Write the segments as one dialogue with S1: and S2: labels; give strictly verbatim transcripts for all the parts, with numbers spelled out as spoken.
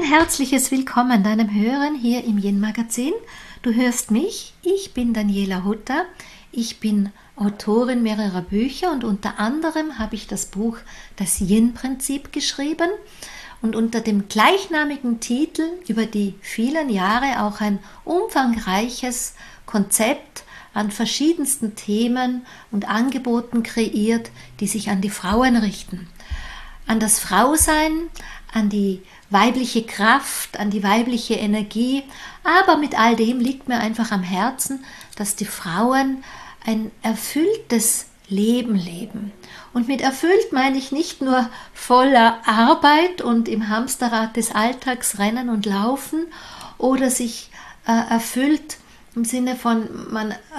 S1: herzliches Willkommen deinem Hören hier im Yin-Magazin. Du hörst mich, ich bin Daniela Hutter, ich bin Autorin mehrerer Bücher und unter anderem habe ich das Buch Das Yin-Prinzip geschrieben und unter dem gleichnamigen Titel über die vielen Jahre auch ein umfangreiches Konzept an verschiedensten Themen und Angeboten kreiert, die sich an die Frauen richten. An das Frausein, an die weibliche Kraft, an die weibliche Energie, aber mit all dem liegt mir einfach am Herzen, dass die Frauen ein erfülltes Leben leben. Und mit erfüllt meine ich nicht nur voller Arbeit und im Hamsterrad des Alltags rennen und laufen oder sich äh, erfüllt im Sinne von, man äh,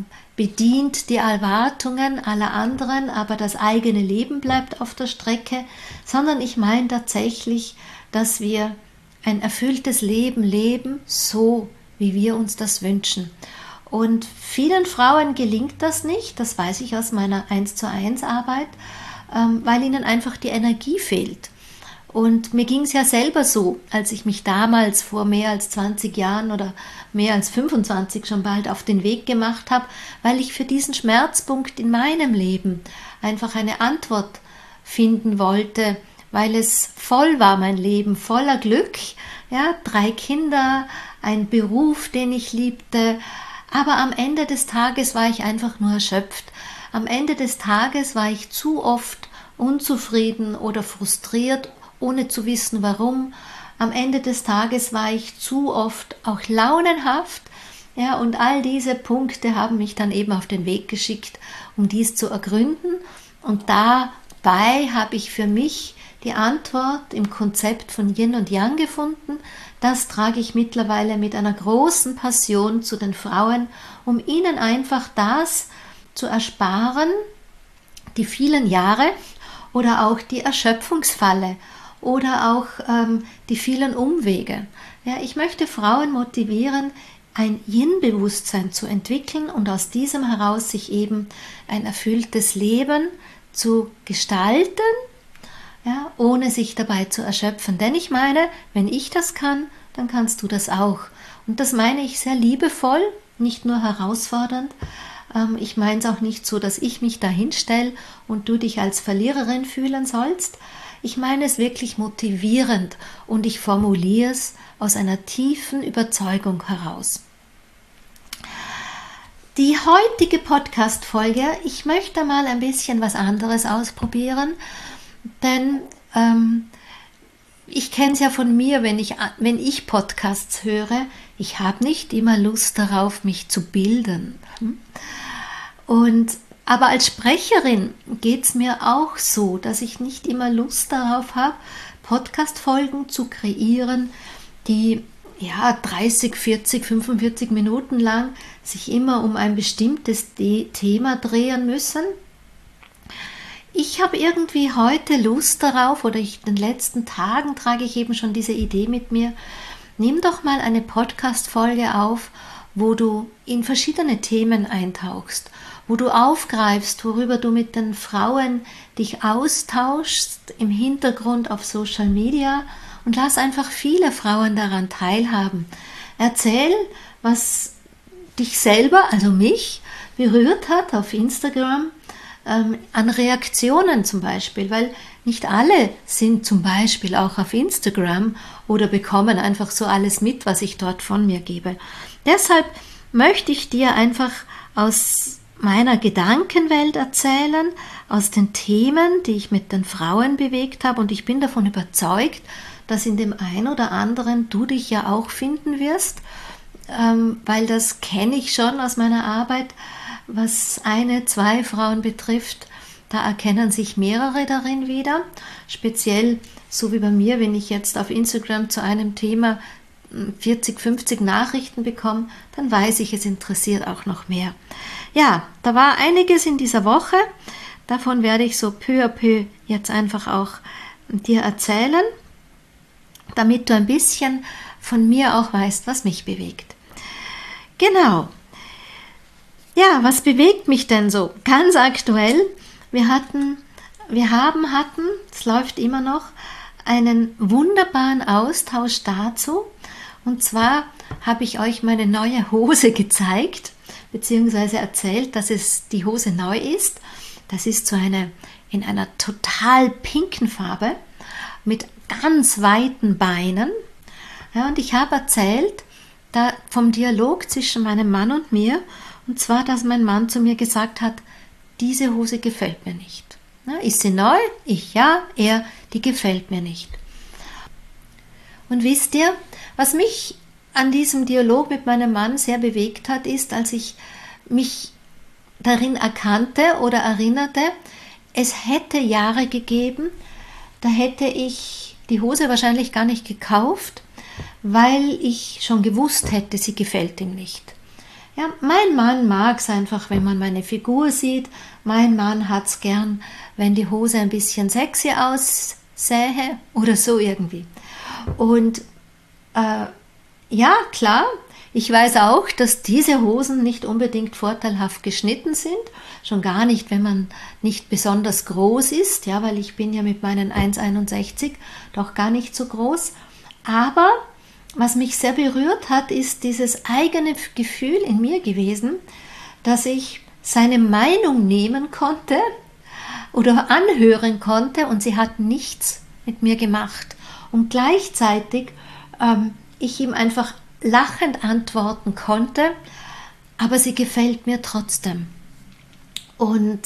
S1: bedient die Erwartungen aller anderen, aber das eigene Leben bleibt auf der Strecke, sondern ich meine tatsächlich, dass wir ein erfülltes Leben leben, so wie wir uns das wünschen. Und vielen Frauen gelingt das nicht, das weiß ich aus meiner eins zu eins Arbeit, ähm, weil ihnen einfach die Energie fehlt. Und mir ging es ja selber so, als ich mich damals vor mehr als zwanzig Jahren oder mehr als fünfundzwanzig schon bald auf den Weg gemacht habe, weil ich für diesen Schmerzpunkt in meinem Leben einfach eine Antwort finden wollte, weil es voll war, mein Leben, voller Glück, ja, drei Kinder, ein Beruf, den ich liebte, aber am Ende des Tages war ich einfach nur erschöpft. Am Ende des Tages war ich zu oft unzufrieden oder frustriert, ohne zu wissen warum. Am Ende des Tages war ich zu oft auch launenhaft, ja, und all diese Punkte haben mich dann eben auf den Weg geschickt, um dies zu ergründen. Und dabei habe ich für mich die Antwort im Konzept von Yin und Yang gefunden. Das trage ich mittlerweile mit einer großen Passion zu den Frauen, um ihnen einfach das zu ersparen, die vielen Jahre oder auch die Erschöpfungsfalle oder auch ähm, die vielen Umwege. Ja, ich möchte Frauen motivieren, ein Yin-Bewusstsein zu entwickeln und aus diesem heraus sich eben ein erfülltes Leben zu gestalten, ja, ohne sich dabei zu erschöpfen. Denn ich meine, wenn ich das kann, dann kannst du das auch. Und das meine ich sehr liebevoll, nicht nur herausfordernd. Ähm, ich meine es auch nicht so, dass ich mich da hinstelle und du dich als Verliererin fühlen sollst. Ich meine es wirklich motivierend und ich formuliere es aus einer tiefen Überzeugung heraus. Die heutige Podcast-Folge, ich möchte mal ein bisschen was anderes ausprobieren, denn ähm, ich kenne es ja von mir, wenn ich, wenn ich Podcasts höre, ich habe nicht immer Lust darauf, mich zu bilden. Und aber als Sprecherin geht es mir auch so, dass ich nicht immer Lust darauf habe, Podcast-Folgen zu kreieren, die ja dreißig, vierzig, fünfundvierzig Minuten lang sich immer um ein bestimmtes De- Thema drehen müssen. Ich habe irgendwie heute Lust darauf, oder ich, in den letzten Tagen trage ich eben schon diese Idee mit mir, nimm doch mal eine Podcast-Folge auf, wo du in verschiedene Themen eintauchst, wo du aufgreifst, worüber du mit den Frauen dich austauschst im Hintergrund auf Social Media und lass einfach viele Frauen daran teilhaben. Erzähl, was dich selber, also mich, berührt hat auf Instagram, ähm, an Reaktionen zum Beispiel, weil nicht alle sind zum Beispiel auch auf Instagram oder bekommen einfach so alles mit, was ich dort von mir gebe. Deshalb möchte ich dir einfach aus meiner Gedankenwelt erzählen, aus den Themen, die ich mit den Frauen bewegt habe, und ich bin davon überzeugt, dass in dem einen oder anderen du dich ja auch finden wirst, ähm, weil das kenne ich schon aus meiner Arbeit, was eine, zwei Frauen betrifft, da erkennen sich mehrere darin wieder, speziell so wie bei mir, wenn ich jetzt auf Instagram zu einem Thema vierzig, fünfzig Nachrichten bekomme, dann weiß ich, es interessiert auch noch mehr. Ja, da war einiges in dieser Woche, davon werde ich so peu à peu jetzt einfach auch dir erzählen, damit du ein bisschen von mir auch weißt, was mich bewegt. Genau. Ja, was bewegt mich denn so? Ganz aktuell, wir hatten, wir haben, hatten, es läuft immer noch, einen wunderbaren Austausch dazu. Und zwar habe ich euch meine neue Hose gezeigt, beziehungsweise erzählt, dass es die Hose neu ist. Das ist so eine in einer total pinken Farbe mit ganz weiten Beinen. Ja, und ich habe erzählt da vom Dialog zwischen meinem Mann und mir, und zwar, dass mein Mann zu mir gesagt hat, diese Hose gefällt mir nicht. Ja, ist sie neu? Ich ja, er, die gefällt mir nicht. Und wisst ihr, was mich an diesem Dialog mit meinem Mann sehr bewegt hat, ist, als ich mich darin erkannte oder erinnerte, es hätte Jahre gegeben, da hätte ich die Hose wahrscheinlich gar nicht gekauft, weil ich schon gewusst hätte, sie gefällt ihm nicht. Ja, mein Mann mag es einfach, wenn man meine Figur sieht. Mein Mann hat es gern, wenn die Hose ein bisschen sexy aussähe oder so irgendwie. Und äh, ja, klar, ich weiß auch, dass diese Hosen nicht unbedingt vorteilhaft geschnitten sind. Schon gar nicht, wenn man nicht besonders groß ist, ja, weil ich bin ja mit meinen eins Komma einundsechzig doch gar nicht so groß. Aber was mich sehr berührt hat, ist dieses eigene Gefühl in mir gewesen, dass ich seine Meinung nehmen konnte oder anhören konnte und sie hat nichts mit mir gemacht. Und gleichzeitig ähm, ich ihm einfach lachend antworten konnte, aber sie gefällt mir trotzdem. Und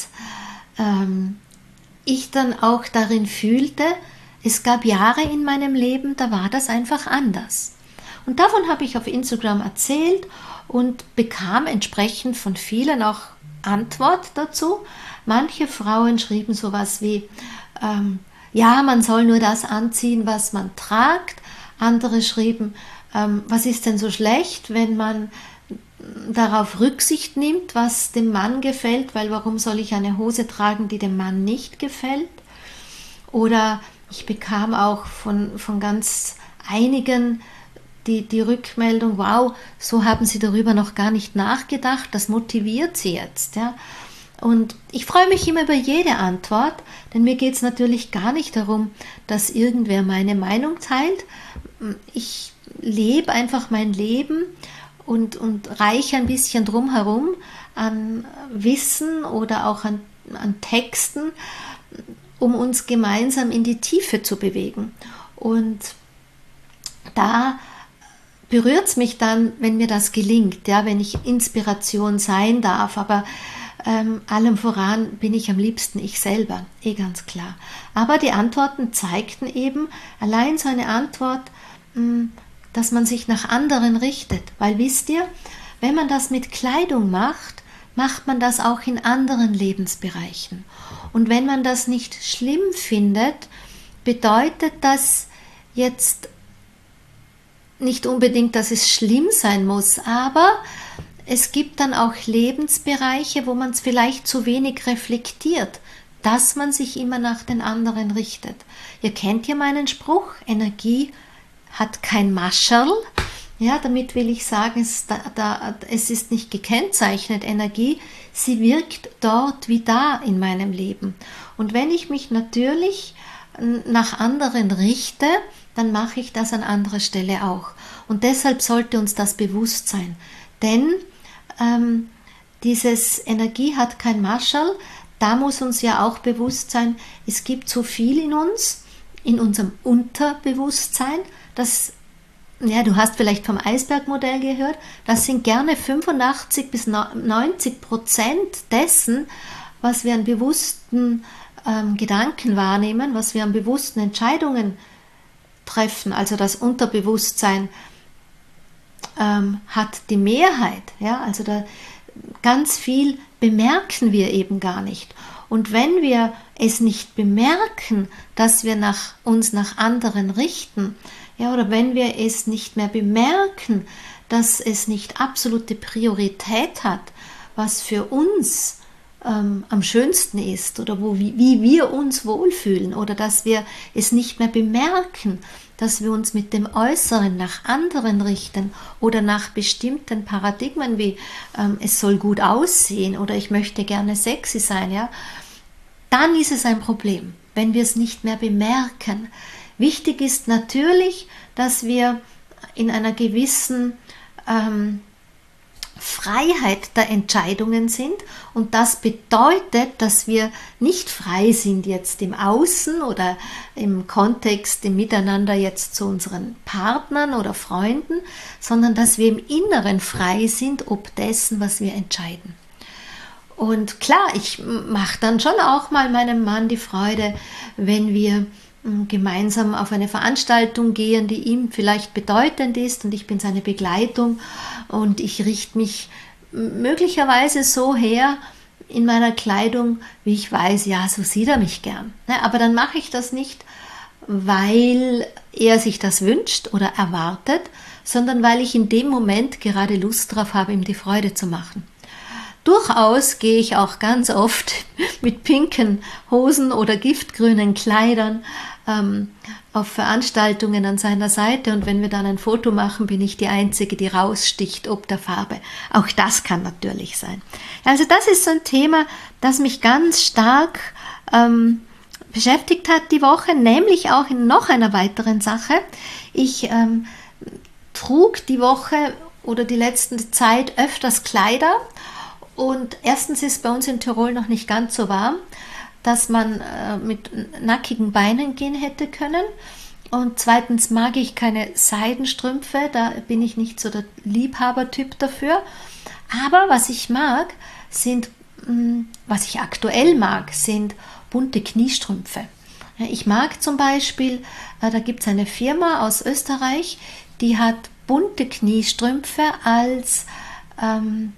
S1: ähm, ich dann auch darin fühlte, es gab Jahre in meinem Leben, da war das einfach anders. Und davon habe ich auf Instagram erzählt und bekam entsprechend von vielen auch Antwort dazu. Manche Frauen schrieben sowas wie, ähm, ja, man soll nur das anziehen, was man tragt. Andere schrieben, ähm, was ist denn so schlecht, wenn man darauf Rücksicht nimmt, was dem Mann gefällt, weil warum soll ich eine Hose tragen, die dem Mann nicht gefällt? Oder ich bekam auch von, von ganz einigen die, die Rückmeldung, wow, so haben sie darüber noch gar nicht nachgedacht, das motiviert sie jetzt. Ja. Und ich freue mich immer über jede Antwort, denn mir geht es natürlich gar nicht darum, dass irgendwer meine Meinung teilt. Ich lebe einfach mein Leben und, und reiche ein bisschen drumherum an Wissen oder auch an, an Texten, um uns gemeinsam in die Tiefe zu bewegen. Und da berührt es mich dann, wenn mir das gelingt, ja, wenn ich Inspiration sein darf, aber ähm, allem voran bin ich am liebsten ich selber, eh ganz klar. Aber die Antworten zeigten eben, allein so eine Antwort, mh, dass man sich nach anderen richtet, weil wisst ihr, wenn man das mit Kleidung macht, macht man das auch in anderen Lebensbereichen. Und wenn man das nicht schlimm findet, bedeutet das jetzt nicht unbedingt, dass es schlimm sein muss, aber es gibt dann auch Lebensbereiche, wo man es vielleicht zu wenig reflektiert, dass man sich immer nach den anderen richtet. Ihr kennt ja meinen Spruch, Energie hat kein Mascherl. Ja, damit will ich sagen, es, da, da, es ist nicht gekennzeichnet Energie, sie wirkt dort wie da in meinem Leben. Und wenn ich mich natürlich nach anderen richte, dann mache ich das an anderer Stelle auch. Und deshalb sollte uns das bewusst sein. Denn ähm, dieses Energie hat kein Mascherl, da muss uns ja auch bewusst sein, es gibt so viel in uns, in unserem Unterbewusstsein, dass, ja, du hast vielleicht vom Eisbergmodell gehört, das sind gerne fünfundachtzig bis neunzig Prozent dessen, was wir an bewussten ähm, Gedanken wahrnehmen, was wir an bewussten Entscheidungen treffen, also das Unterbewusstsein ähm, hat die Mehrheit, ja, also da ganz viel bemerken wir eben gar nicht. Und wenn wir es nicht bemerken, dass wir nach, uns nach anderen richten, ja, oder wenn wir es nicht mehr bemerken, dass es nicht absolute Priorität hat, was für uns ähm, am schönsten ist oder wo, wie, wie wir uns wohlfühlen oder dass wir es nicht mehr bemerken, dass wir uns mit dem Äußeren nach anderen richten oder nach bestimmten Paradigmen wie ähm, es soll gut aussehen oder ich möchte gerne sexy sein, ja, dann ist es ein Problem, wenn wir es nicht mehr bemerken, Wichtig ist natürlich, dass wir in einer gewissen ähm, Freiheit der Entscheidungen sind, und das bedeutet, dass wir nicht frei sind jetzt im Außen oder im Kontext, im Miteinander jetzt zu unseren Partnern oder Freunden, sondern dass wir im Inneren frei sind, ob dessen, was wir entscheiden. Und klar, ich mache dann schon auch mal meinem Mann die Freude, wenn wir gemeinsam auf eine Veranstaltung gehen, die ihm vielleicht bedeutend ist, und ich bin seine Begleitung und ich richte mich möglicherweise so her in meiner Kleidung, wie ich weiß, ja, so sieht er mich gern. Aber dann mache ich das nicht, weil er sich das wünscht oder erwartet, sondern weil ich in dem Moment gerade Lust drauf habe, ihm die Freude zu machen. Durchaus gehe ich auch ganz oft mit pinken Hosen oder giftgrünen Kleidern ähm, auf Veranstaltungen an seiner Seite, und wenn wir dann ein Foto machen, bin ich die Einzige, die raussticht ob der Farbe. Auch das kann natürlich sein. Also das ist so ein Thema, das mich ganz stark ähm, beschäftigt hat die Woche, nämlich auch in noch einer weiteren Sache. Ich ähm, trug die Woche oder die letzte Zeit öfters Kleider. Und erstens ist bei uns in Tirol noch nicht ganz so warm, dass man äh, mit nackigen Beinen gehen hätte können. Und zweitens mag ich keine Seidenstrümpfe, da bin ich nicht so der Liebhabertyp dafür. Aber was ich mag, sind, mh, was ich aktuell mag, sind bunte Kniestrümpfe. Ja, ich mag zum Beispiel, äh, da gibt es eine Firma aus Österreich, die hat bunte Kniestrümpfe als ähm,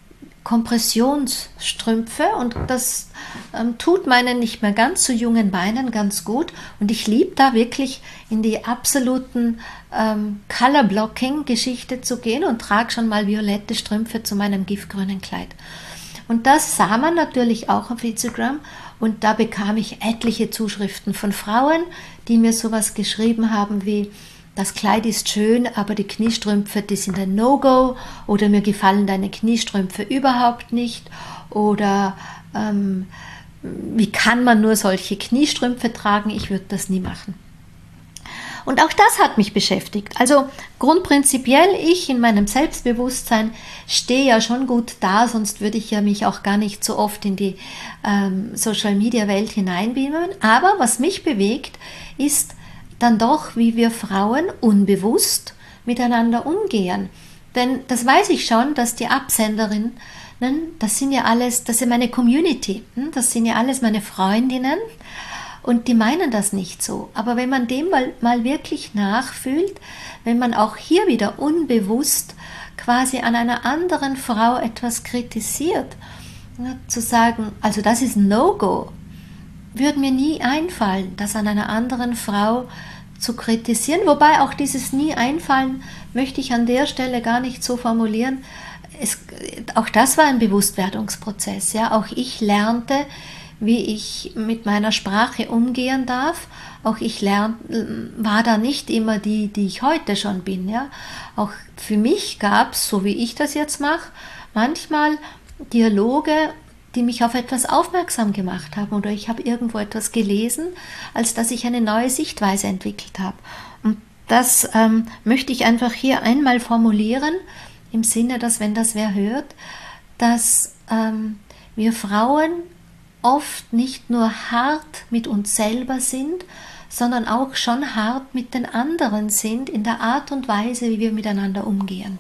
S1: Kompressionsstrümpfe, und das ähm, tut meinen nicht mehr ganz so jungen Beinen ganz gut, und ich liebe da wirklich in die absoluten ähm, Color-Blocking-Geschichte zu gehen und trage schon mal violette Strümpfe zu meinem giftgrünen Kleid. Und das sah man natürlich auch auf Instagram, und da bekam ich etliche Zuschriften von Frauen, die mir sowas geschrieben haben wie: Das Kleid ist schön, aber die Kniestrümpfe, die sind ein No-Go, oder mir gefallen deine Kniestrümpfe überhaupt nicht, oder ähm, wie kann man nur solche Kniestrümpfe tragen, ich würde das nie machen. Und auch das hat mich beschäftigt. Also grundprinzipiell, ich in meinem Selbstbewusstsein stehe ja schon gut da, sonst würde ich ja mich auch gar nicht so oft in die ähm, Social-Media-Welt hineinbeamen. Aber was mich bewegt, ist dann doch, wie wir Frauen unbewusst miteinander umgehen. Denn das weiß ich schon, dass die Absenderinnen, das sind ja alles, das ist ja meine Community, das sind ja alles meine Freundinnen, und die meinen das nicht so. Aber wenn man dem mal, mal wirklich nachfühlt, wenn man auch hier wieder unbewusst quasi an einer anderen Frau etwas kritisiert, ja, zu sagen, also das ist ein No-Go, würde mir nie einfallen, das an einer anderen Frau zu kritisieren. Wobei auch dieses nie einfallen möchte ich an der Stelle gar nicht so formulieren. Es, auch das war ein Bewusstwerdungsprozess. Ja? Auch ich lernte, wie ich mit meiner Sprache umgehen darf. Auch ich lern, war da nicht immer die, die ich heute schon bin. Ja? Auch für mich gab es, so wie ich das jetzt mache, manchmal Dialoge, die mich auf etwas aufmerksam gemacht haben, oder ich habe irgendwo etwas gelesen, als dass ich eine neue Sichtweise entwickelt habe. Und das ähm, möchte ich einfach hier einmal formulieren, im Sinne, dass, wenn das wer hört, dass ähm, wir Frauen oft nicht nur hart mit uns selber sind, sondern auch schon hart mit den anderen sind in der Art und Weise, wie wir miteinander umgehen.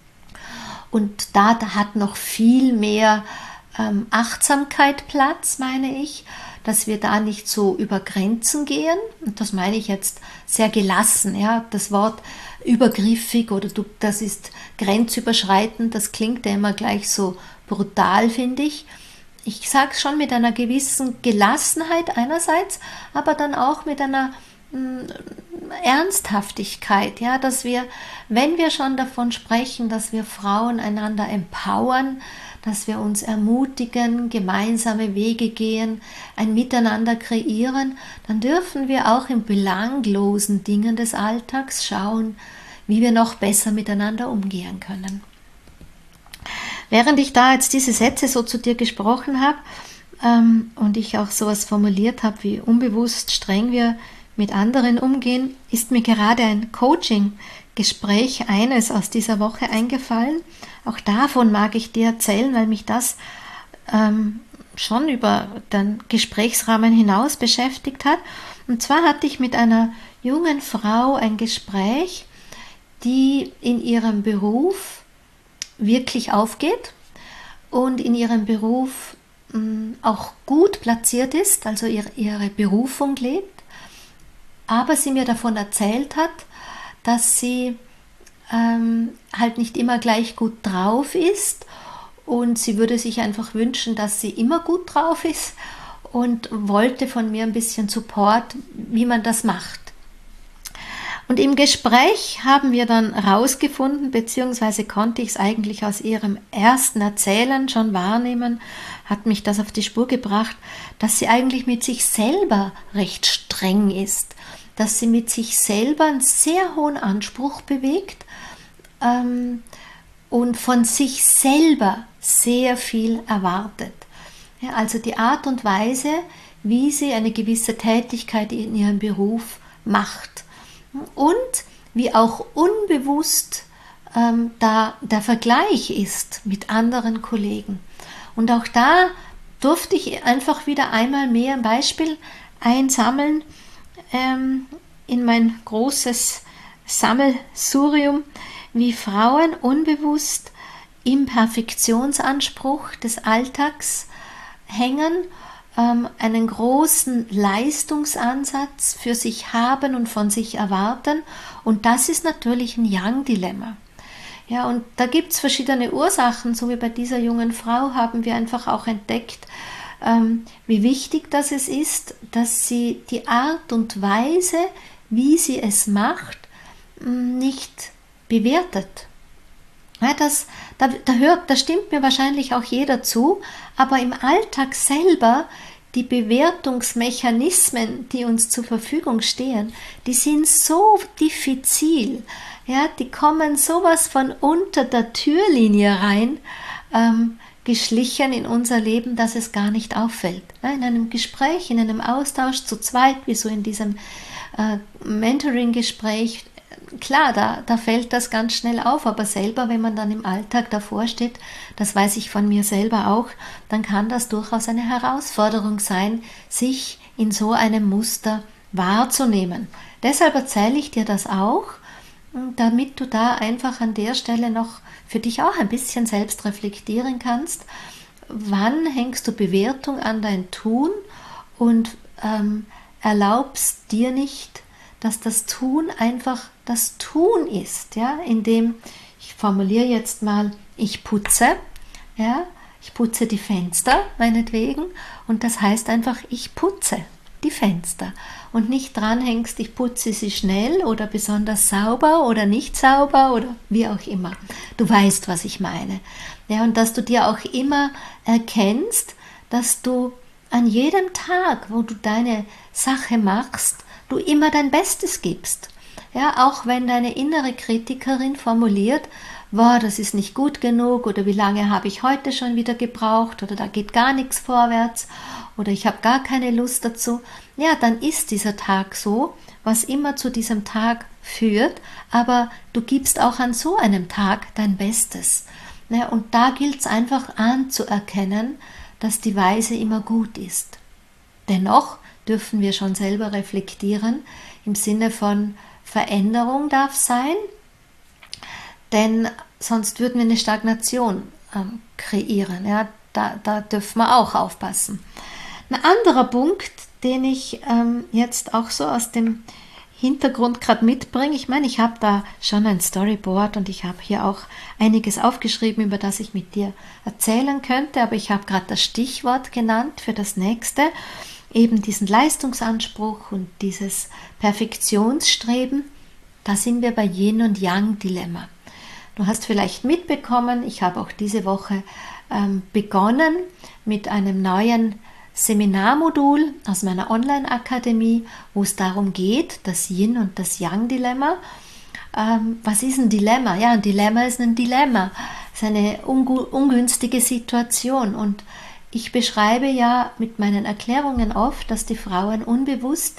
S1: Und da, da hat noch viel mehr ähm, Achtsamkeit Platz, meine ich, dass wir da nicht so über Grenzen gehen. Und das meine ich jetzt sehr gelassen. Ja? Das Wort übergriffig oder du, das ist grenzüberschreitend, das klingt ja immer gleich so brutal, finde ich. Ich sage es schon mit einer gewissen Gelassenheit einerseits, aber dann auch mit einer mh, Ernsthaftigkeit, ja, dass wir, wenn wir schon davon sprechen, dass wir Frauen einander empowern, dass wir uns ermutigen, gemeinsame Wege gehen, ein Miteinander kreieren, dann dürfen wir auch in belanglosen Dingen des Alltags schauen, wie wir noch besser miteinander umgehen können. Während ich da jetzt diese Sätze so zu dir gesprochen habe ähm, und ich auch sowas formuliert habe, wie unbewusst streng wir mit anderen umgehen, ist mir gerade ein Coaching-Gespräch, eines aus dieser Woche eingefallen. Auch davon mag ich dir erzählen, weil mich das ähm, schon über den Gesprächsrahmen hinaus beschäftigt hat. Und zwar hatte ich mit einer jungen Frau ein Gespräch, die in ihrem Beruf wirklich aufgeht und in ihrem Beruf mh, auch gut platziert ist, also ihre, ihre Berufung lebt, aber sie mir davon erzählt hat, dass sie ähm, halt nicht immer gleich gut drauf ist und sie würde sich einfach wünschen, dass sie immer gut drauf ist und wollte von mir ein bisschen Support, wie man das macht. Und im Gespräch haben wir dann herausgefunden, beziehungsweise konnte ich es eigentlich aus ihrem ersten Erzählen schon wahrnehmen, hat mich das auf die Spur gebracht, dass sie eigentlich mit sich selber recht streng ist, dass sie mit sich selber einen sehr hohen Anspruch bewegt ähm, und von sich selber sehr viel erwartet. Ja, also die Art und Weise, wie sie eine gewisse Tätigkeit in ihrem Beruf macht. Und wie auch unbewusst ähm, da der Vergleich ist mit anderen Kollegen. Und auch da durfte ich einfach wieder einmal mehr ein Beispiel einsammeln ähm, in mein großes Sammelsurium, wie Frauen unbewusst im Perfektionsanspruch des Alltags hängen, einen großen Leistungsansatz für sich haben und von sich erwarten. Und das ist natürlich ein Yang-Dilemma. Ja, und da gibt es verschiedene Ursachen, so wie bei dieser jungen Frau haben wir einfach auch entdeckt, ähm, wie wichtig das es ist, dass sie die Art und Weise, wie sie es macht, nicht bewertet. Ja, das, da, da, hört, da stimmt mir wahrscheinlich auch jeder zu, aber im Alltag selber, die Bewertungsmechanismen, die uns zur Verfügung stehen, die sind so diffizil, ja, die kommen sowas von unter der Türlinie rein, ähm, geschlichen in unser Leben, dass es gar nicht auffällt. Ja, in einem Gespräch, in einem Austausch zu zweit, wie so in diesem äh, Mentoring-Gespräch, klar, da, da fällt das ganz schnell auf, aber selber, wenn man dann im Alltag davor steht, das weiß ich von mir selber auch, dann kann das durchaus eine Herausforderung sein, sich in so einem Muster wahrzunehmen. Deshalb erzähle ich dir das auch, damit du da einfach an der Stelle noch für dich auch ein bisschen selbst reflektieren kannst. Wann hängst du Bewertung an dein Tun und ähm, erlaubst dir nicht, dass das Tun einfach das Tun ist, ja, indem, ich formuliere jetzt mal, ich putze, ja, ich putze die Fenster, meinetwegen, und das heißt einfach, ich putze die Fenster und nicht dranhängst, ich putze sie schnell oder besonders sauber oder nicht sauber oder wie auch immer. Du weißt, was ich meine. Ja, und dass du dir auch immer erkennst, dass du an jedem Tag, wo du deine Sache machst, du immer dein Bestes gibst. Ja, auch wenn deine innere Kritikerin formuliert, wow, das ist nicht gut genug oder wie lange habe ich heute schon wieder gebraucht oder da geht gar nichts vorwärts oder ich habe gar keine Lust dazu, ja, dann ist dieser Tag so, was immer zu diesem Tag führt, aber du gibst auch an so einem Tag dein Bestes. Ja, und da gilt es einfach anzuerkennen, dass die Weise immer gut ist. Dennoch dürfen wir schon selber reflektieren, im Sinne von Veränderung darf sein, denn sonst würden wir eine Stagnation ähm, kreieren. Ja, da, da dürfen wir auch aufpassen. Ein anderer Punkt, den ich ähm, jetzt auch so aus dem Hintergrund gerade mitbringe, ich meine, ich habe da schon ein Storyboard und ich habe hier auch einiges aufgeschrieben, über das ich mit dir erzählen könnte, aber ich habe gerade das Stichwort genannt für das nächste, eben diesen Leistungsanspruch und dieses Perfektionsstreben. Da sind wir bei Yin und Yang Dilemma. Du hast vielleicht mitbekommen, ich habe auch diese Woche ähm, begonnen mit einem neuen Seminarmodul aus meiner Online-Akademie, wo es darum geht, das Yin und das Yang-Dilemma. Ähm, was ist ein Dilemma? Ja, ein Dilemma ist ein Dilemma. Es ist eine ungünstige Situation. Und ich beschreibe ja mit meinen Erklärungen oft, dass die Frauen unbewusst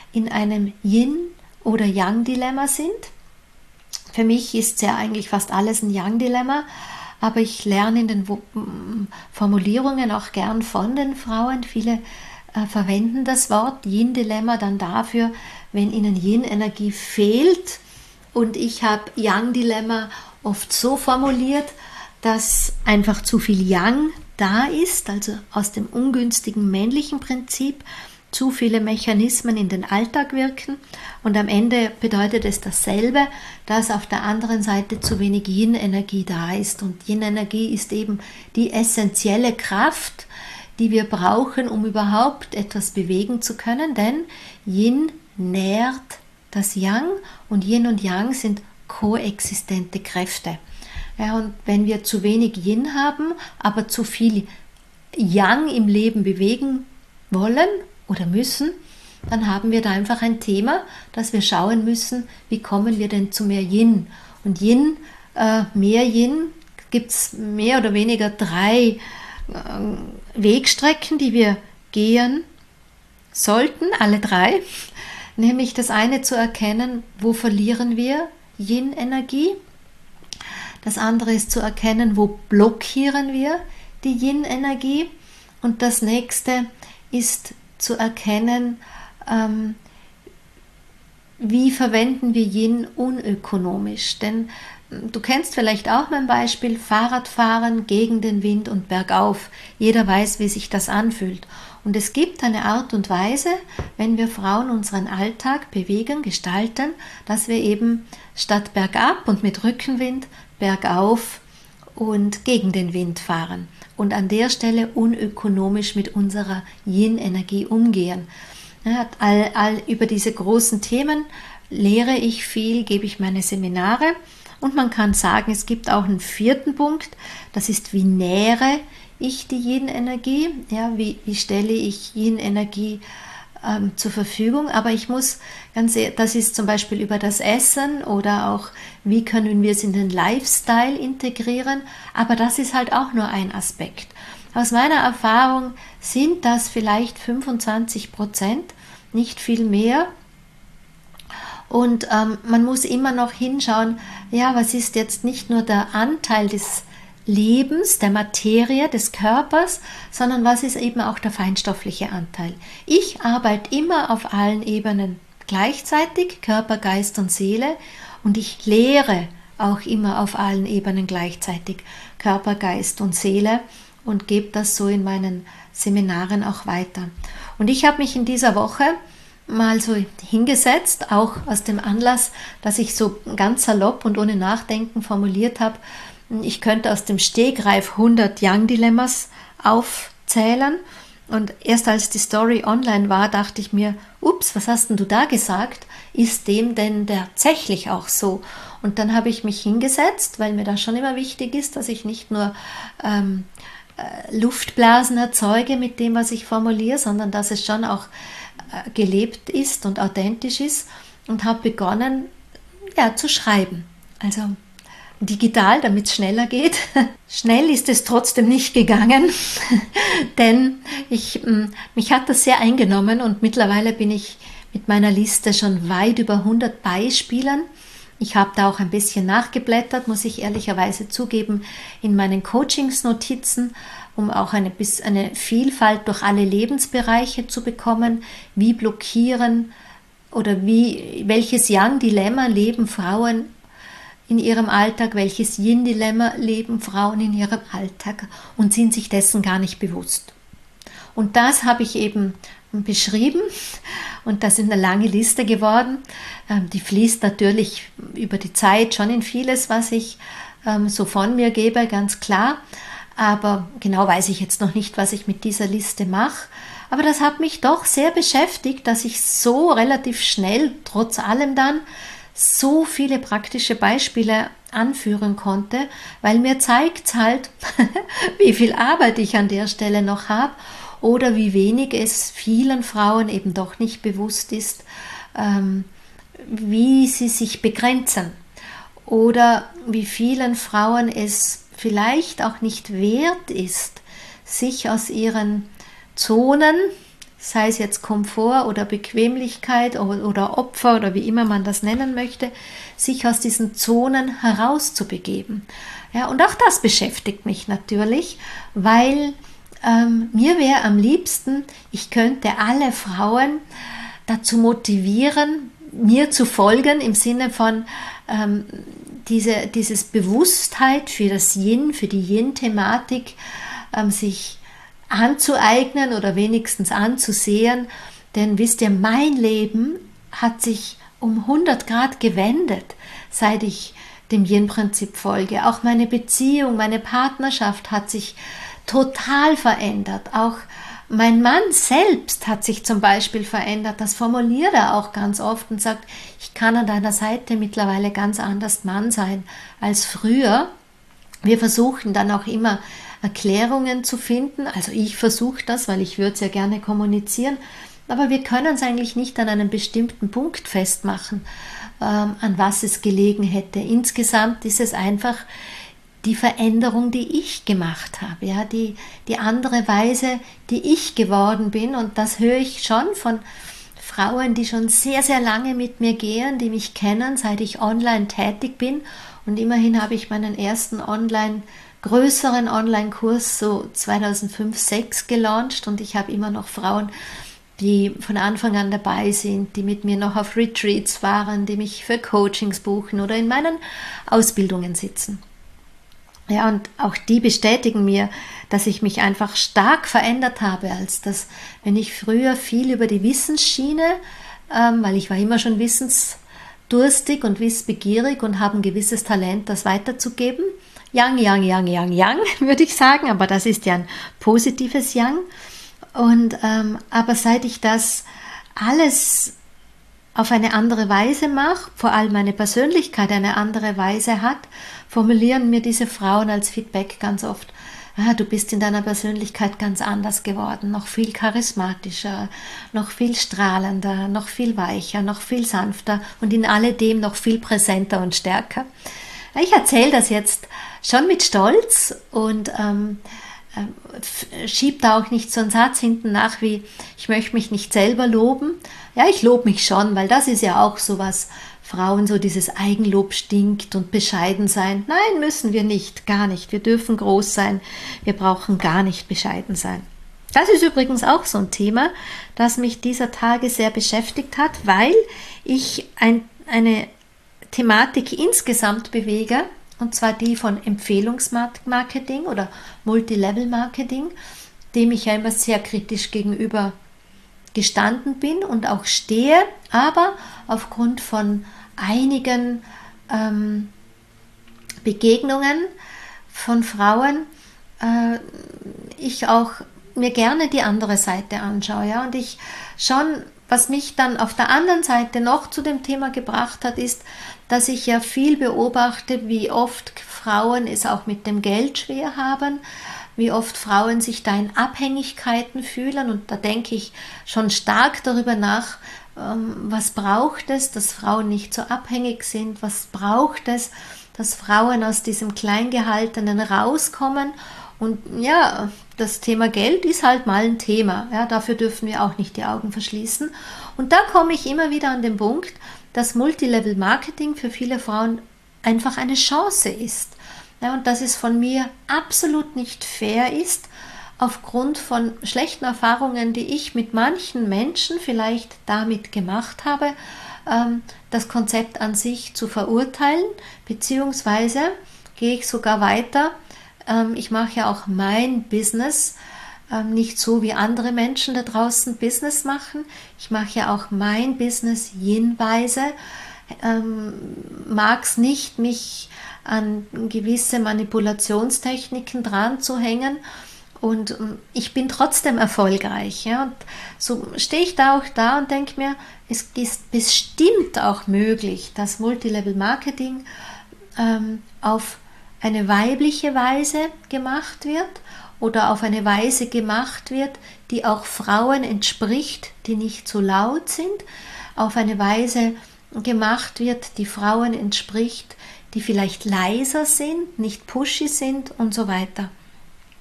S1: in einem Yin- oder Yang-Dilemma sind. Für mich ist ja eigentlich fast alles ein Yang-Dilemma, aber ich lerne in den Formulierungen auch gern von den Frauen. Viele äh, verwenden das Wort Yin-Dilemma dann dafür, wenn ihnen Yin-Energie fehlt. Und ich habe Yang-Dilemma oft so formuliert, dass einfach zu viel Yang da ist, also aus dem ungünstigen männlichen Prinzip zu viele Mechanismen in den Alltag wirken, und am Ende bedeutet es dasselbe, dass auf der anderen Seite zu wenig Yin-Energie da ist, und Yin-Energie ist eben die essentielle Kraft, die wir brauchen, um überhaupt etwas bewegen zu können, denn Yin nährt das Yang und Yin und Yang sind koexistente Kräfte. Ja, und wenn wir zu wenig Yin haben, aber zu viel Yang im Leben bewegen wollen oder müssen, dann haben wir da einfach ein Thema, dass wir schauen müssen, wie kommen wir denn zu mehr Yin. Und Yin, äh, mehr Yin, gibt es mehr oder weniger drei äh, Wegstrecken, die wir gehen sollten, alle drei. Nämlich das eine zu erkennen, wo verlieren wir Yin-Energie. Das andere ist zu erkennen, wo blockieren wir die Yin-Energie. Und das nächste ist zu erkennen, ähm, wie verwenden wir Yin unökonomisch. Denn du kennst vielleicht auch mein Beispiel, Fahrradfahren gegen den Wind und bergauf. Jeder weiß, wie sich das anfühlt. Und es gibt eine Art und Weise, wenn wir Frauen unseren Alltag bewegen, gestalten, dass wir eben statt bergab und mit Rückenwind bergauf und gegen den Wind fahren und an der Stelle unökonomisch mit unserer Yin-Energie umgehen. Ja, all, all über diese großen Themen lehre ich viel, gebe ich meine Seminare, und man kann sagen, es gibt auch einen vierten Punkt, das ist, wie nähere ich die Yin-Energie, ja, wie, wie stelle ich Yin-Energie ähm, zur Verfügung, aber ich muss ganz, das ist zum Beispiel über das Essen oder auch, wie können wir es in den Lifestyle integrieren, aber das ist halt auch nur ein Aspekt. Aus meiner Erfahrung sind das vielleicht fünfundzwanzig Prozent, nicht viel mehr. Und ähm, man muss immer noch hinschauen, ja, was ist jetzt nicht nur der Anteil des Lebens, der Materie, des Körpers, sondern was ist eben auch der feinstoffliche Anteil. Ich arbeite immer auf allen Ebenen gleichzeitig, Körper, Geist und Seele, und ich lehre auch immer auf allen Ebenen gleichzeitig, Körper, Geist und Seele, und gebe das so in meinen Seminaren auch weiter. Und ich habe mich in dieser Woche mal so hingesetzt, auch aus dem Anlass, dass ich so ganz salopp und ohne Nachdenken formuliert habe, ich könnte aus dem Stegreif hundert Yang-Dilemmas aufzählen. Und erst als die Story online war, dachte ich mir, ups, was hast denn du da gesagt? Ist dem denn tatsächlich auch so? Und dann habe ich mich hingesetzt, weil mir das schon immer wichtig ist, dass ich nicht nur ähm, äh, Luftblasen erzeuge mit dem, was ich formuliere, sondern dass es schon auch äh, gelebt ist und authentisch ist, und habe begonnen, ja, zu schreiben. Also digital, damit es schneller geht. Schnell ist es trotzdem nicht gegangen, denn ich, mich hat das sehr eingenommen, und mittlerweile bin ich mit meiner Liste schon weit über hundert Beispielen. Ich habe da auch ein bisschen nachgeblättert, muss ich ehrlicherweise zugeben, in meinen Coachings-Notizen, um auch eine, eine Vielfalt durch alle Lebensbereiche zu bekommen. Wie blockieren oder wie, welches Yang-Dilemma leben Frauen in ihrem Alltag, welches Yin-Dilemma leben Frauen in ihrem Alltag und sind sich dessen gar nicht bewusst. Und das habe ich eben beschrieben, und das ist eine lange Liste geworden. Die fließt natürlich über die Zeit schon in vieles, was ich so von mir gebe, ganz klar. Aber genau weiß ich jetzt noch nicht, was ich mit dieser Liste mache. Aber das hat mich doch sehr beschäftigt, dass ich so relativ schnell, trotz allem dann, so viele praktische Beispiele anführen konnte, weil mir zeigt es halt, wie viel Arbeit ich an der Stelle noch habe oder wie wenig es vielen Frauen eben doch nicht bewusst ist, ähm, wie sie sich begrenzen oder wie vielen Frauen es vielleicht auch nicht wert ist, sich aus ihren Zonen sei es jetzt Komfort oder Bequemlichkeit oder Opfer oder wie immer man das nennen möchte, sich aus diesen Zonen herauszubegeben. Ja, und auch das beschäftigt mich natürlich, weil ähm, mir wäre am liebsten, ich könnte alle Frauen dazu motivieren, mir zu folgen, im Sinne von ähm, diese dieses Bewusstheit für das Yin, für die Yin-Thematik, ähm, sich anzueignen oder wenigstens anzusehen. Denn wisst ihr, mein Leben hat sich um hundert Grad gewendet, seit ich dem Yin-Prinzip folge. Auch meine Beziehung, meine Partnerschaft hat sich total verändert. Auch mein Mann selbst hat sich zum Beispiel verändert. Das formuliert er auch ganz oft und sagt, ich kann an deiner Seite mittlerweile ganz anders Mann sein als früher. Wir versuchen dann auch immer Erklärungen zu finden. Also ich versuche das, weil ich würde es ja gerne kommunizieren. Aber wir können es eigentlich nicht an einem bestimmten Punkt festmachen, ähm, an was es gelegen hätte. Insgesamt ist es einfach die Veränderung, die ich gemacht habe, ja, die, die andere Weise, die ich geworden bin. Und das höre ich schon von Frauen, die schon sehr, sehr lange mit mir gehen, die mich kennen, seit ich online tätig bin. Und immerhin habe ich meinen ersten online, größeren Online-Kurs so zweitausendfünf, zweitausendsechs gelauncht und ich habe immer noch Frauen, die von Anfang an dabei sind, die mit mir noch auf Retreats waren, die mich für Coachings buchen oder in meinen Ausbildungen sitzen. Ja, und auch die bestätigen mir, dass ich mich einfach stark verändert habe, als das, wenn ich früher viel über die Wissensschiene, ähm, weil ich war immer schon wissensdurstig und wissbegierig und habe ein gewisses Talent, das weiterzugeben. Yang, Yang, Yang, Yang, Yang, würde ich sagen, aber das ist ja ein positives Yang. Und, ähm, aber seit ich das alles auf eine andere Weise mache, vor allem meine Persönlichkeit eine andere Weise hat, formulieren mir diese Frauen als Feedback ganz oft, ah, du bist in deiner Persönlichkeit ganz anders geworden, noch viel charismatischer, noch viel strahlender, noch viel weicher, noch viel sanfter und in alledem noch viel präsenter und stärker. Ich erzähle das jetzt schon mit Stolz und ähm, äh, schiebe da auch nicht so einen Satz hinten nach wie, ich möchte mich nicht selber loben. Ja, ich lobe mich schon, weil das ist ja auch so was, Frauen so dieses Eigenlob stinkt und bescheiden sein. Nein, müssen wir nicht, gar nicht. Wir dürfen groß sein, wir brauchen gar nicht bescheiden sein. Das ist übrigens auch so ein Thema, das mich dieser Tage sehr beschäftigt hat, weil ich ein, eine Thematik insgesamt bewege, und zwar die von Empfehlungsmarketing oder Multilevel-Marketing, dem ich ja immer sehr kritisch gegenüber gestanden bin und auch stehe, aber aufgrund von einigen ähm, Begegnungen von Frauen äh, ich auch mir gerne die andere Seite anschaue, ja, und ich schon, was mich dann auf der anderen Seite noch zu dem Thema gebracht hat, ist, dass ich ja viel beobachte, wie oft Frauen es auch mit dem Geld schwer haben, wie oft Frauen sich da in Abhängigkeiten fühlen, und da denke ich schon stark darüber nach, was braucht es, dass Frauen nicht so abhängig sind, was braucht es, dass Frauen aus diesem Kleingehaltenen rauskommen. Und ja, das Thema Geld ist halt mal ein Thema, ja, dafür dürfen wir auch nicht die Augen verschließen. Und da komme ich immer wieder an den Punkt, dass Multilevel-Marketing für viele Frauen einfach eine Chance ist. Ja, und dass es von mir absolut nicht fair ist, aufgrund von schlechten Erfahrungen, die ich mit manchen Menschen vielleicht damit gemacht habe, ähm, das Konzept an sich zu verurteilen, beziehungsweise gehe ich sogar weiter. Ähm, ich mache ja auch mein Business ähm, nicht so, wie andere Menschen da draußen Business machen. Ich mache ja auch mein Business Yin-weise, ähm, mag es nicht, mich an gewisse Manipulationstechniken dran zu hängen, und ich bin trotzdem erfolgreich. Ja? Und so stehe ich da auch da und denke mir, es ist bestimmt auch möglich, dass Multilevel-Marketing ähm, auf eine weibliche Weise gemacht wird oder auf eine Weise gemacht wird, die auch Frauen entspricht, die nicht so laut sind, auf eine Weise gemacht wird, die Frauen entspricht, die vielleicht leiser sind, nicht pushy sind und so weiter.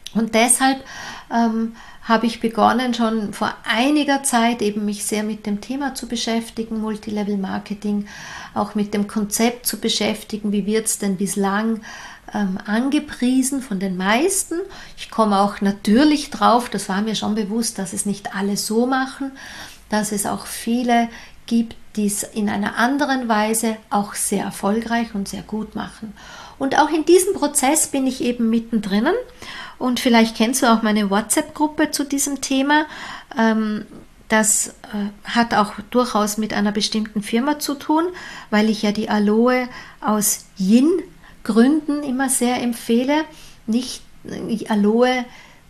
S1: Und deshalb ähm, habe ich begonnen, schon vor einiger Zeit eben mich sehr mit dem Thema zu beschäftigen, Multilevel-Marketing, auch mit dem Konzept zu beschäftigen, wie wird es denn bislang ähm, angepriesen von den meisten. Ich komme auch natürlich drauf, das war mir schon bewusst, dass es nicht alle so machen, dass es auch viele gibt, die es in einer anderen Weise auch sehr erfolgreich und sehr gut machen. Und auch in diesem Prozess bin ich eben mittendrin. Und vielleicht kennst du auch meine WhatsApp-Gruppe zu diesem Thema. Das hat auch durchaus mit einer bestimmten Firma zu tun, weil ich ja die Aloe aus Yin-Gründen immer sehr empfehle. Nicht Aloe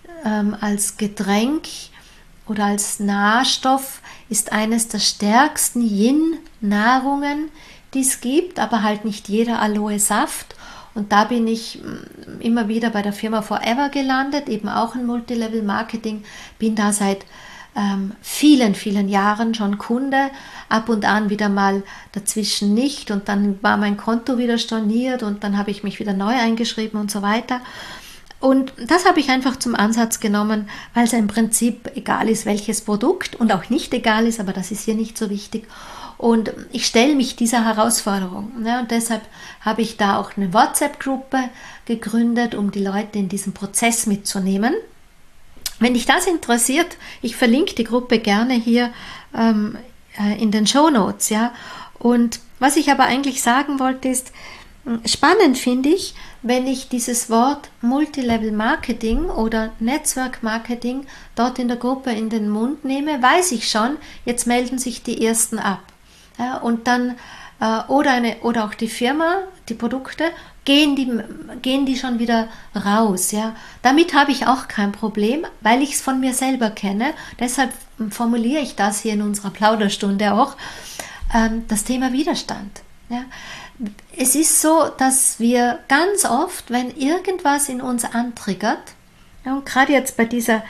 S1: als Getränk oder als Nahrstoff ist eines der stärksten Yin-Nahrungen, die es gibt, aber halt nicht jeder Aloe-Saft. Und da bin ich immer wieder bei der Firma Forever gelandet, eben auch in Multilevel-Marketing, bin da seit ähm, vielen, vielen Jahren schon Kunde, ab und an wieder mal dazwischen nicht und dann war mein Konto wieder storniert und dann habe ich mich wieder neu eingeschrieben und so weiter. Und das habe ich einfach zum Ansatz genommen, weil es im Prinzip egal ist, welches Produkt und auch nicht egal ist, aber das ist hier nicht so wichtig. Und ich stelle mich dieser Herausforderung. Ne? Und deshalb habe ich da auch eine WhatsApp-Gruppe gegründet, um die Leute in diesem Prozess mitzunehmen. Wenn dich das interessiert, ich verlinke die Gruppe gerne hier ähm, in den Shownotes. Ja? Und was ich aber eigentlich sagen wollte ist, spannend finde ich, wenn ich dieses Wort Multilevel-Marketing oder Netzwerk-Marketing dort in der Gruppe in den Mund nehme, weiß ich schon, jetzt melden sich die Ersten ab. Ja, und dann, äh, oder, eine, oder auch die Firma, die Produkte, gehen die, gehen die schon wieder raus. Ja? Damit habe ich auch kein Problem, weil ich es von mir selber kenne. Deshalb formuliere ich das hier in unserer Plauderstunde auch, ähm, das Thema Widerstand. Ja? Es ist so, dass wir ganz oft, wenn irgendwas in uns antriggert, ja, und gerade jetzt bei dieser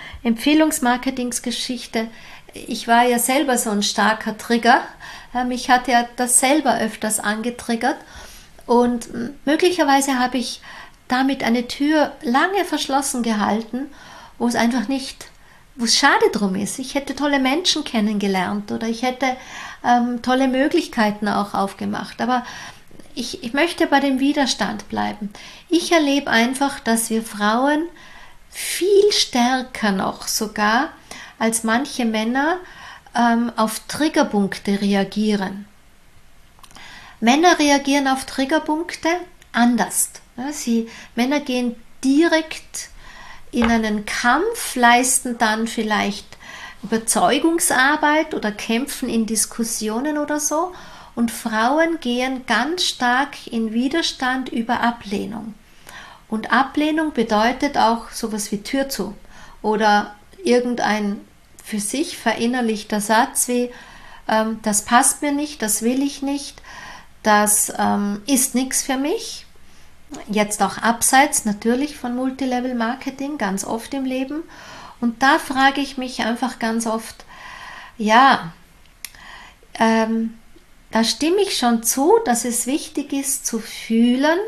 S1: Empfehlungsmarketingsgeschichte, ich war ja selber so ein starker Trigger, ja, mich hat ja das selber öfters angetriggert und möglicherweise habe ich damit eine Tür lange verschlossen gehalten, wo es einfach nicht, wo es schade drum ist. Ich hätte tolle Menschen kennengelernt oder ich hätte ähm, tolle Möglichkeiten auch aufgemacht, aber Ich, ich möchte bei dem Widerstand bleiben. Ich erlebe einfach, dass wir Frauen viel stärker noch sogar als manche Männer ähm, auf Triggerpunkte reagieren. Männer reagieren auf Triggerpunkte anders. Ja, sie, Männer gehen direkt in einen Kampf, leisten dann vielleicht Überzeugungsarbeit oder kämpfen in Diskussionen oder so. Und Frauen gehen ganz stark in Widerstand über Ablehnung. Und Ablehnung bedeutet auch sowas wie Tür zu oder irgendein für sich verinnerlichter Satz wie, ähm, das passt mir nicht, das will ich nicht, das ähm, ist nichts für mich. Jetzt auch abseits natürlich von Multilevel-Marketing, ganz oft im Leben. Und da frage ich mich einfach ganz oft, ja, ähm, da stimme ich schon zu, dass es wichtig ist zu fühlen,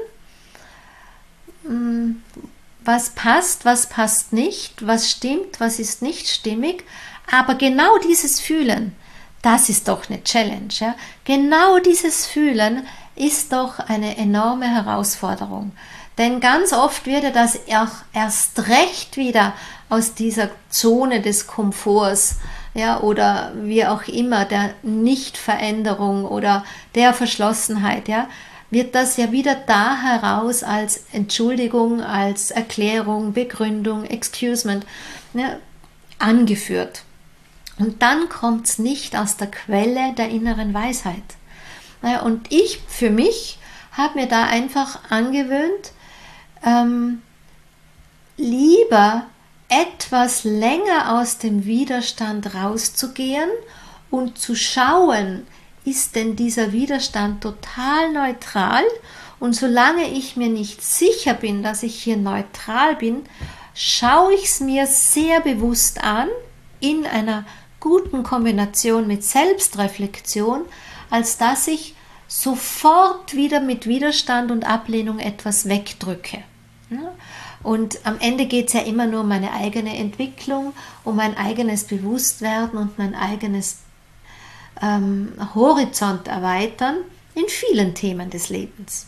S1: was passt, was passt nicht, was stimmt, was ist nicht stimmig. Aber genau dieses Fühlen, das ist doch eine Challenge. Ja? Genau dieses Fühlen ist doch eine enorme Herausforderung. Denn ganz oft wird das auch erst recht wieder aus dieser Zone des Komforts, ja, oder wie auch immer, der Nichtveränderung oder der Verschlossenheit, ja, wird das ja wieder da heraus als Entschuldigung, als Erklärung, Begründung, Excusement, ja, angeführt. Und dann kommt es nicht aus der Quelle der inneren Weisheit. Ja, und ich für mich habe mir da einfach angewöhnt, ähm, lieber etwas länger aus dem Widerstand rauszugehen und zu schauen, ist denn dieser Widerstand total neutral? Und solange ich mir nicht sicher bin, dass ich hier neutral bin, schaue ich es mir sehr bewusst an, in einer guten Kombination mit Selbstreflexion, als dass ich sofort wieder mit Widerstand und Ablehnung etwas wegdrücke. Und am Ende geht es ja immer nur um meine eigene Entwicklung, um mein eigenes Bewusstwerden und mein eigenes ähm, Horizont erweitern in vielen Themen des Lebens.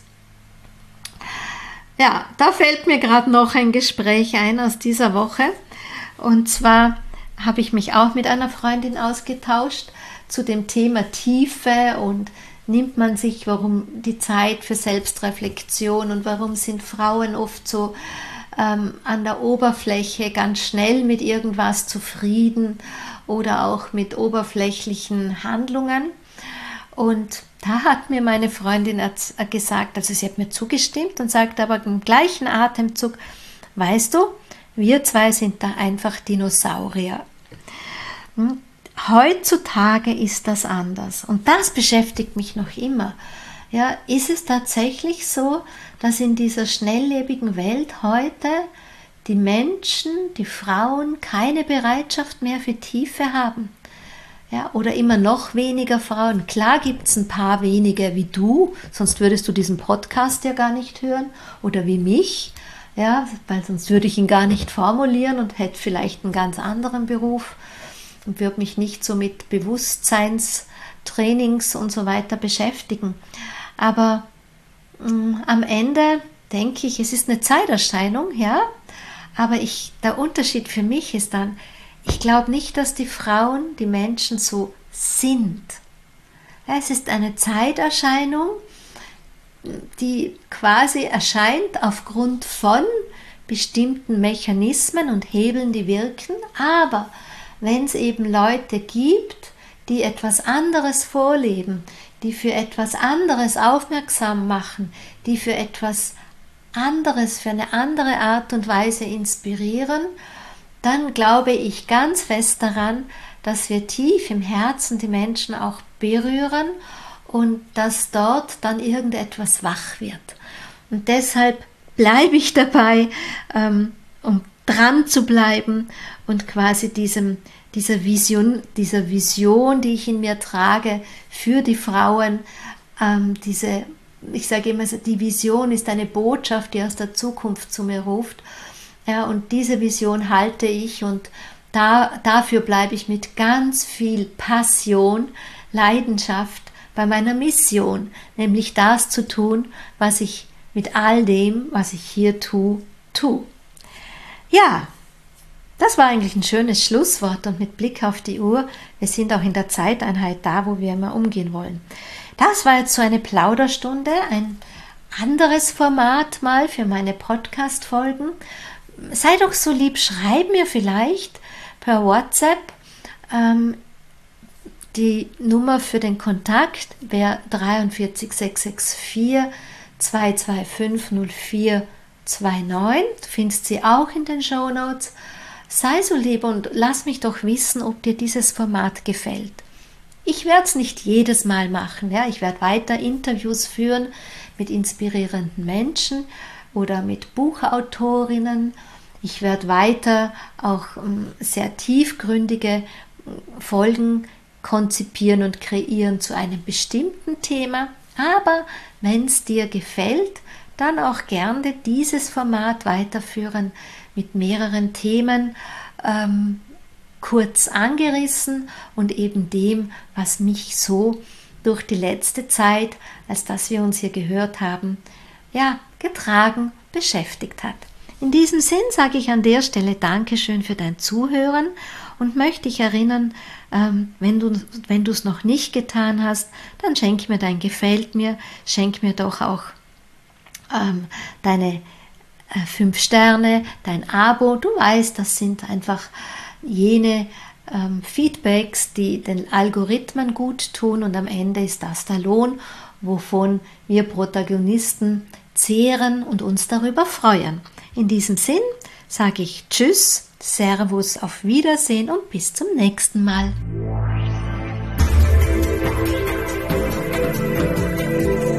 S1: Ja, da fällt mir gerade noch ein Gespräch ein aus dieser Woche. Und zwar habe ich mich auch mit einer Freundin ausgetauscht zu dem Thema Tiefe und nimmt man sich warum die Zeit für Selbstreflexion und warum sind Frauen oft so ähm, an der Oberfläche ganz schnell mit irgendwas zufrieden oder auch mit oberflächlichen Handlungen. Und da hat mir meine Freundin gesagt, also sie hat mir zugestimmt und sagt aber im gleichen Atemzug, weißt du, wir zwei sind da einfach Dinosaurier. Hm? Heutzutage ist das anders und das beschäftigt mich noch immer. Ja, ist es tatsächlich so, dass in dieser schnelllebigen Welt heute die Menschen, die Frauen keine Bereitschaft mehr für Tiefe haben? Ja, oder immer noch weniger Frauen. Klar gibt es ein paar wenige wie du, sonst würdest du diesen Podcast ja gar nicht hören, oder wie mich, ja, weil sonst würde ich ihn gar nicht formulieren und hätte vielleicht einen ganz anderen Beruf und würde mich nicht so mit Bewusstseinstrainings und so weiter beschäftigen. Aber mh, am Ende denke ich, es ist eine Zeiterscheinung, ja, aber ich, der Unterschied für mich ist dann, ich glaube nicht, dass die Frauen, die Menschen so sind. Es ist eine Zeiterscheinung, die quasi erscheint aufgrund von bestimmten Mechanismen und Hebeln, die wirken, aber wenn es eben Leute gibt, die etwas anderes vorleben, die für etwas anderes aufmerksam machen, die für etwas anderes, für eine andere Art und Weise inspirieren, dann glaube ich ganz fest daran, dass wir tief im Herzen die Menschen auch berühren und dass dort dann irgendetwas wach wird. Und deshalb bleibe ich dabei, ähm, um dran zu bleiben und quasi diesem, dieser Vision, dieser Vision, die ich in mir trage, für die Frauen, ähm, diese, ich sage immer, die Vision ist eine Botschaft, die aus der Zukunft zu mir ruft. Ja, und diese Vision halte ich und da, dafür bleibe ich mit ganz viel Passion, Leidenschaft bei meiner Mission, nämlich das zu tun, was ich mit all dem, was ich hier tue, tue. Ja, das war eigentlich ein schönes Schlusswort und mit Blick auf die Uhr, wir sind auch in der Zeiteinheit da, wo wir immer umgehen wollen. Das war jetzt so eine Plauderstunde, ein anderes Format mal für meine Podcast-Folgen. Sei doch so lieb, schreib mir vielleicht per WhatsApp. Ähm, die Nummer für den Kontakt wäre drei vier sechs sechs vier zwei zwei fünf null vier zwei neun. Du findest sie auch in den Shownotes. Sei so lieb und lass mich doch wissen, ob dir dieses Format gefällt. Ich werde es nicht jedes Mal machen. Ja? Ich werde weiter Interviews führen mit inspirierenden Menschen oder mit Buchautorinnen. Ich werde weiter auch um, sehr tiefgründige Folgen konzipieren und kreieren zu einem bestimmten Thema. Aber wenn es dir gefällt, dann auch gerne dieses Format weiterführen mit mehreren Themen, ähm, kurz angerissen und eben dem, was mich so durch die letzte Zeit, als dass wir uns hier gehört haben, ja, getragen, beschäftigt hat. In diesem Sinn sage ich an der Stelle Dankeschön für dein Zuhören und möchte dich erinnern, ähm, wenn du wenn du es noch nicht getan hast, dann schenk mir dein Gefällt mir, schenk mir doch auch ähm, deine äh, fünf Sterne, dein Abo. Du weißt, das sind einfach jene ähm, Feedbacks, die den Algorithmen gut tun und am Ende ist das der Lohn, wovon wir Protagonisten zehren und uns darüber freuen. In diesem Sinn sage ich Tschüss, Servus, auf Wiedersehen und bis zum nächsten Mal.